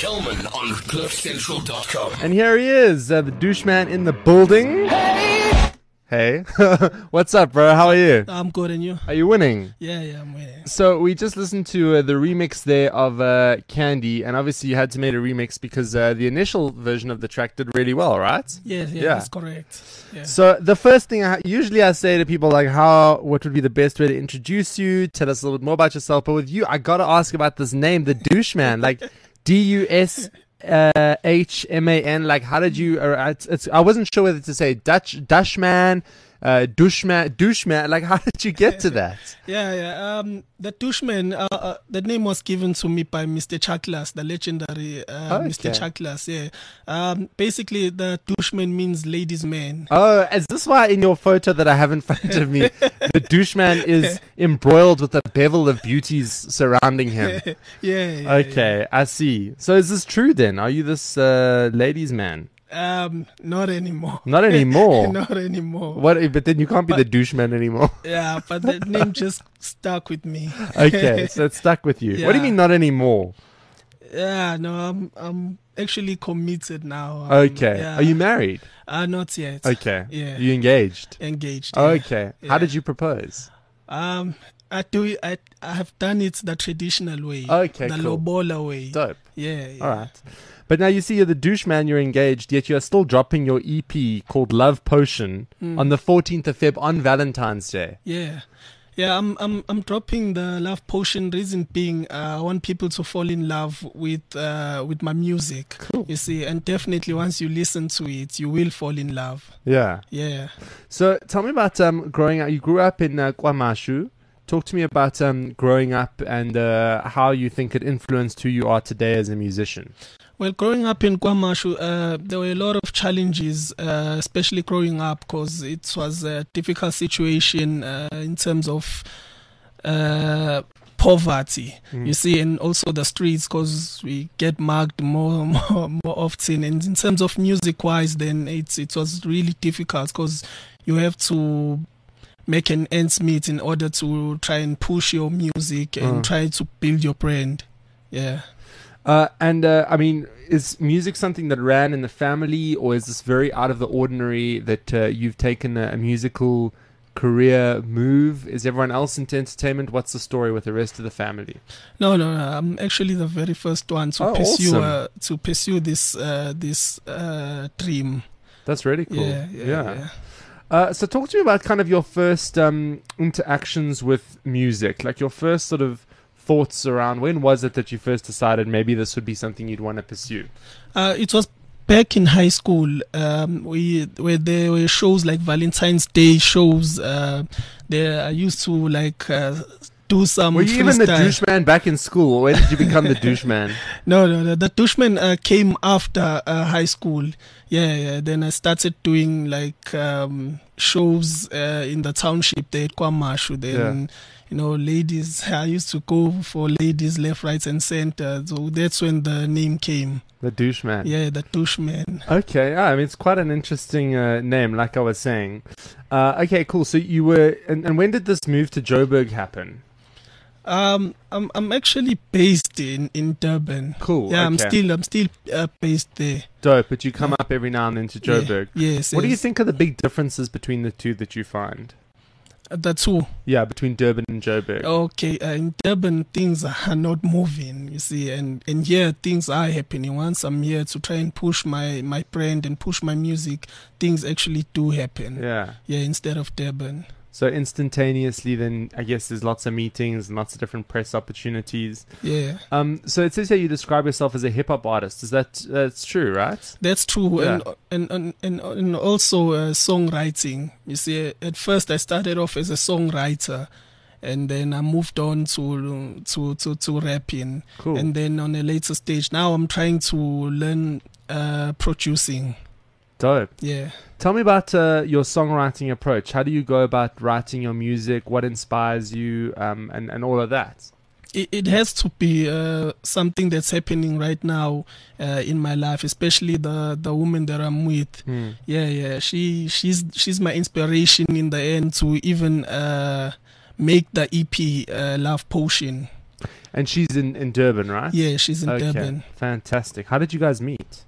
Kelman on CliffCentral.com. And here he is, the douche man in the building. Hey, what's up, bro? How are you? I'm good, and you? Are you winning? Yeah, I'm winning. So we just listened to the remix there of Candy, and obviously you had to make a remix because the initial version of the track did really well, right? Yeah, that's correct. Yeah. So the first thing usually I say to people, like, what would be the best way to introduce you? Tell us a little bit more about yourself. But with you, I gotta ask about this name, the douche man, like DUSHMAN. Like, how did you? I wasn't sure whether to say Dutchman, douchman. Like, how did you get to that? The douchman. The name was given to me by Mr. Chaklas, the legendary Mr. Chaklas. Yeah. Basically, the douchman means ladies' man. Oh, is this why in your photo that I have in front of me, the douchman is embroiled with a bevel of beauties surrounding him? Yeah. Okay, I see. So is this true then? Are you this ladies' man? Not anymore. Not anymore? Not anymore. What? But then you can't be the doucheman anymore. Yeah, but the name just stuck with me. Okay, so it stuck with you. Yeah. What do you mean not anymore? Yeah, no, I'm actually committed now. Okay. Yeah. Are you married? Not yet. Okay. Yeah. You engaged? Engaged. Okay. Yeah. How did you propose? I have done it the traditional way. Okay, the cool. Lobola way. Dope. Yeah. All right. But now you see you're the douche man, you're engaged, yet you're still dropping your EP called Love Potion on the 14th of Feb on Valentine's Day. Yeah. Yeah, I'm dropping the Love Potion. Reason being, I want people to fall in love with my music. Cool. You see, and definitely once you listen to it, you will fall in love. Yeah. Yeah. So tell me about growing up. You grew up in KwaMashu. Talk to me about growing up and how you think it influenced who you are today as a musician. Well, growing up in KwaMashu, there were a lot of challenges, especially growing up, because it was a difficult situation in terms of poverty, you see, and also the streets, because we get mugged more often. And in terms of music-wise, then it was really difficult because you have to make an ends meet in order to try and push your music and try to build your brand. Yeah. I mean, is music something that ran in the family, or is this very out of the ordinary that you've taken a musical career move? Is everyone else into entertainment? What's the story with the rest of the family? No. I'm actually the very first one to pursue this dream. That's really cool. Yeah. So talk to me about kind of your first interactions with music, like your first sort of thoughts around when was it that you first decided maybe this would be something you'd want to pursue? It was back in high school. Where there were shows like Valentine's Day shows. I used to do some. Were you even the douche man back in school? When did you become the douche man? No. The douche man came after high school. Yeah. Then I started doing shows in the township there at KwaMashu. Then. Ladies, I used to go for ladies left, right, and center. So that's when the name came. The douche man. Yeah, the douche man. Okay, I mean, it's quite an interesting name, like I was saying. Okay, cool. So you were, and when did this move to Joburg happen? I'm actually based in Durban. Cool. Yeah, okay. I'm still based there. Dope, but you come up every now and then to Joburg. Yeah, yes. What do you think are the big differences between the two that you find? The two. Yeah, between Durban and Joburg. Okay, in Durban things are not moving, you see, and here things are happening. Once I'm here to try and push my brand and push my music, things actually do happen. Yeah. Yeah, instead of Durban. So instantaneously, then I guess there's lots of meetings and lots of different press opportunities. Yeah. So it says here you describe yourself as a hip hop artist. Is that's true, right? That's true, Yeah. and also songwriting. You see, at first I started off as a songwriter, and then I moved on to rapping. Cool. And then on a later stage, now I'm trying to learn producing. Dope. Yeah. Tell me about your songwriting approach. How do you go about writing your music? What inspires you, and all of that? It has to be something that's happening right now in my life, especially the woman that I'm with. Yeah. She's my inspiration in the end to even make the EP Love Potion. And she's in Durban, right? Yeah, she's in Okay, Durban. fantastic. How did you guys meet?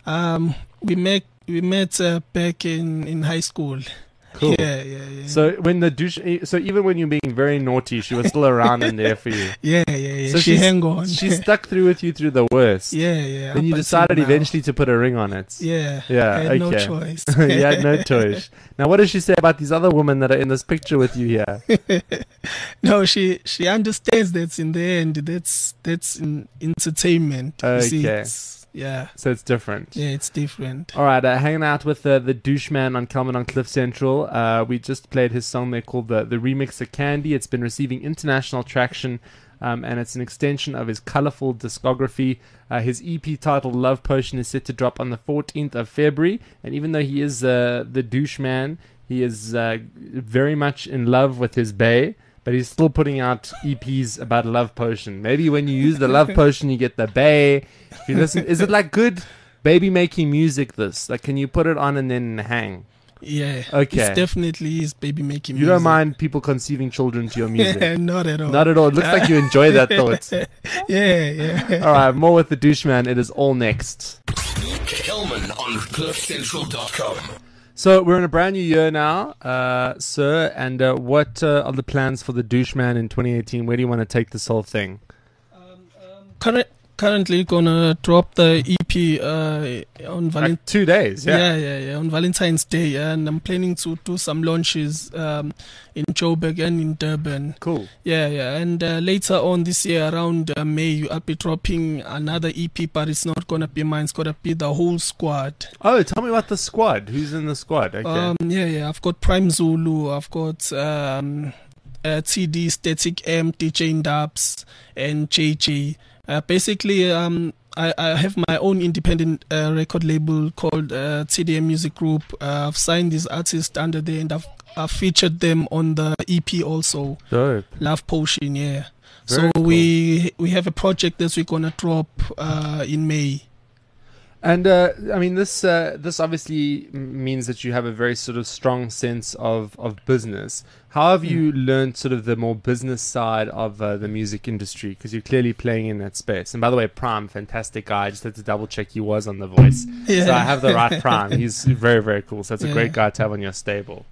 We met back in high school. Cool. Yeah. So so even when you're being very naughty, she was still around and there for you. Yeah. So she hang on. She stuck through with you through the worst. Yeah. Then you up decided until now. eventually to put a ring on it. Yeah. Yeah, I had no okay. choice. You had no choice. Now, what does she say about these other women that are in this picture with you here? No, she understands that in the end that's in entertainment. You see, Okay. yeah, So it's different. yeah, it's different. All right, hanging out with the douche man on Kelman on Cliff Central. We just played his song there called the remix of Candy. It's been receiving international traction, and it's an extension of his colorful discography. His EP titled Love Potion is set to drop on the 14th of February. And even though he is the douche man, he is very much in love with his bae. But he's still putting out EPs about Love Potion. Maybe when you use the Love Potion, you get the bae. If you listen, is it like good baby making music? This like, can you put it on and then hang? Yeah, Okay. It's definitely is baby making. You don't mind people conceiving children to your music? Not at all. Not at all. It looks like you enjoy that thought. Yeah. All right, more with the douche man. It is all next. Kelman on cliffcentral.com. So we're in a brand new year now, sir. And what are the plans for the douche man in 2018? Where do you want to take this whole thing? Currently gonna drop the EP on Valentine's. Like 2 days, yeah. Yeah, on Valentine's Day, and I'm planning to do some launches in Joburg and in Durban. Cool. Yeah, and later on this year, around May, I'll be dropping another EP, but it's not gonna be mine. It's gonna be the whole squad. Oh, tell me about the squad. Who's in the squad? Okay. Yeah. I've got Prime Zulu. I've got TD, Static M, DJ Dubs, and JJ. Basically, I have my own independent record label called TDM Music Group. I've signed these artists under there, and I've featured them on the EP also. Dope. Love Potion, yeah. Very So cool. we have a project that we're gonna drop in May. And I mean, this obviously means that you have a very sort of strong sense of business. How have you learned sort of the more business side of the music industry? Because you're clearly playing in that space. And by the way, Prime, fantastic guy. I just had to double check he was on The Voice. Yeah. So I have the right Prime. He's very, very cool. So it's a Yeah. great guy to have on your stable.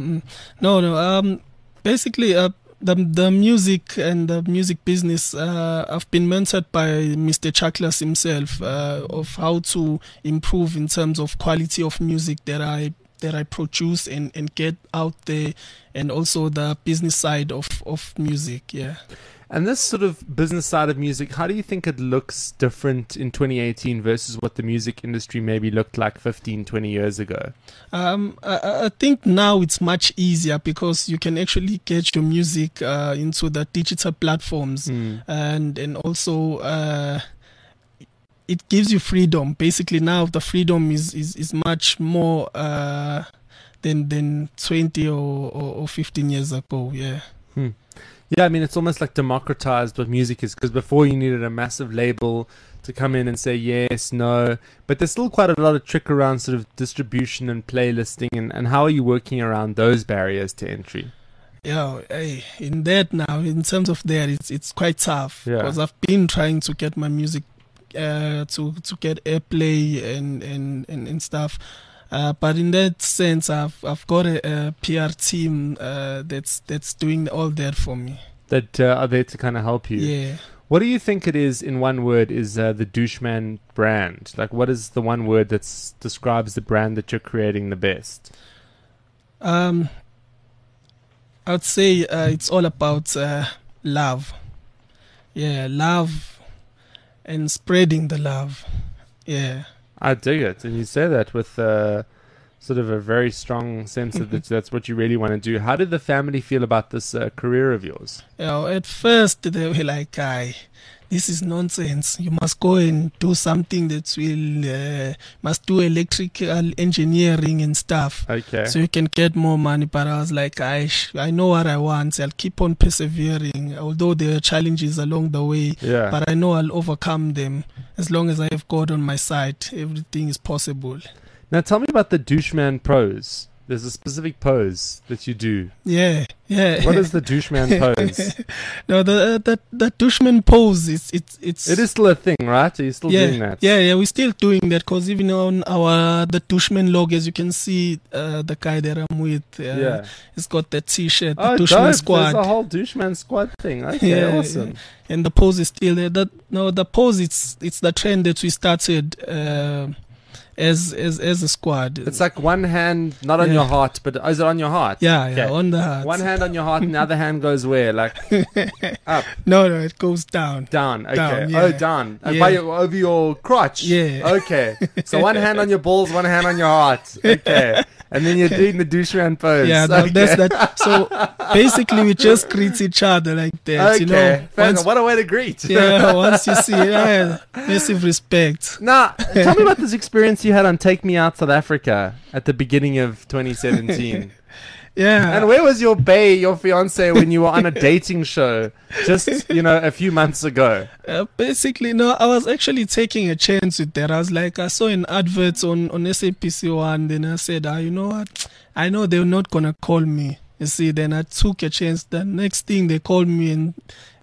No. Basically, the music and the music business, I've been mentored by Mr. Chaklas himself of how to improve in terms of quality of music that I produce and get out there, and also the business side of music. Yeah. And this sort of business side of music, how do you think it looks different in 2018 versus what the music industry maybe looked like 15, 20 years ago? I think now it's much easier because you can actually get your music into the digital platforms, and also it gives you freedom. Basically, now the freedom is much more than 20 or 15 years ago. Yeah. Yeah, I mean, it's almost like democratized what music is, because before you needed a massive label to come in and say yes, no, but there's still quite a lot of trick around sort of distribution and playlisting, and how are you working around those barriers to entry? Yeah, in that now, in terms of that, it's quite tough, Yeah. because I've been trying to get my music to get airplay and stuff. But in that sense, I've got a PR team that's doing all that for me. That are there to kind of help you. Yeah. What do you think it is, in one word, is the Doucheman brand? Like, what is the one word that describes the brand that you're creating the best? I'd say it's all about love. Yeah, love and spreading the love. Yeah. I dig it. And you say that with sort of a very strong sense that that's what you really want to do. How did the family feel about this career of yours? At first they were like, this is nonsense. You must go and do something that will, must do electrical engineering and stuff. Okay. So you can get more money. But I was like, I know what I want. I'll keep on persevering, although there are challenges along the way. Yeah. But I know I'll overcome them. As long as I have God on my side, everything is possible. Now tell me about the Doucheman Pros. there's a specific pose that you do. Yeah. What is the doucheman pose? No, the doucheman pose. It is still a thing, right? Are you still doing that? Yeah. We're still doing that because even on the doucheman log, as you can see, the guy that I'm with, he's got that T-shirt. The doucheman squad. There's a whole doucheman squad thing. Okay, awesome. And the pose is still there. The pose it's the trend that we started. As a squad. It's like one hand not on your heart, but is it on your heart? Yeah, on the heart. One hand on your heart and the other hand goes where? Like up? No, it goes down. Down, okay. Down, yeah. Oh, down. Over your crotch? Yeah. Okay. So one hand on your balls, one hand on your heart. Okay. And then you're doing the doucheman pose. Yeah, okay. That's that. So basically, we just greet each other like that. Okay. What a way to greet. Yeah, once you see massive respect. Now, tell me about this experience you had on Take Me Out South Africa at the beginning of 2017. Yeah. And where was your bae, your fiance, when you were on a dating show just, a few months ago? Basically, no, I was actually taking a chance with that. I was like, I saw an advert on SAPC 1, then I said, you know what? I know they're not going to call me. You see, then I took a chance. The next thing they called me and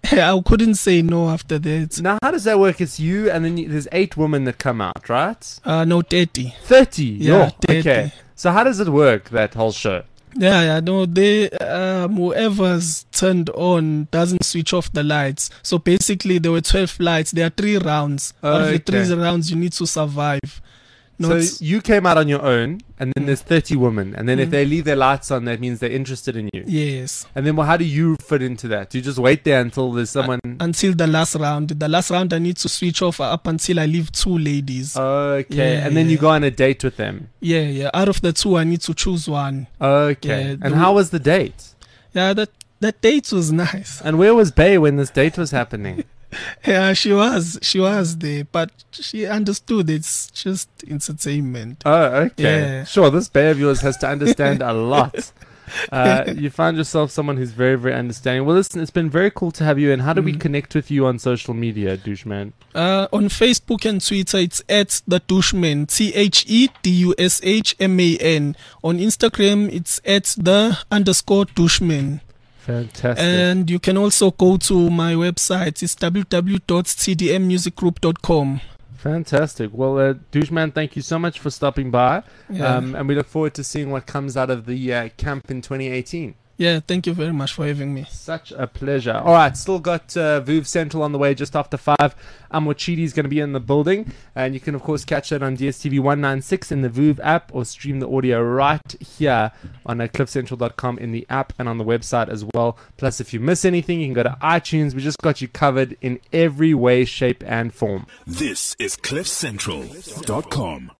I couldn't say no after that. Now, how does that work? It's you and then there's 8 women that come out, right? No, 30. 30? Yeah, 30. Okay. So how does it work, that whole show? Yeah, no, they, whoever's turned on doesn't switch off the lights. So basically, there were 12 lights. There are 3 rounds. Out of the 3 rounds, you need to survive. So you came out on your own, and then there's 30 women, and then if they leave their lights on, that means they're interested in you. Yes. And then how do you fit into that? Do you just wait there until there's someone... Until the last round. The last round, I need to switch off up until I leave 2 ladies. Okay. And then you go on a date with them. Yeah. Out of the 2, I need to choose one. Okay. And how was the date? Yeah, the date was nice. And where was Bae when this date was happening? Yeah, she was there, but she understood it's just entertainment. Oh, okay. Yeah. Sure, this bae of yours has to understand a lot. You find yourself someone who's very, very understanding. Well, listen, it's been very cool to have you. And how do we connect with you on social media, Doucheman? On Facebook and Twitter, it's @the_doucheman, THEDUSHMAN. On Instagram, it's @the_doucheman. Fantastic. And you can also go to my website. It's www.tdmmusicgroup.com. Fantastic. Well, Doucheman, thank you so much for stopping by. Yeah. And we look forward to seeing what comes out of the camp in 2018. Yeah, thank you very much for having me. Such a pleasure. All right, still got VOOV Central on the way just after 5. Amwachidi is going to be in the building. And you can, of course, catch it on DSTV 196 in the VOOV app or stream the audio right here on cliffcentral.com in the app and on the website as well. Plus, if you miss anything, you can go to iTunes. We just got you covered in every way, shape, and form. This is cliffcentral.com.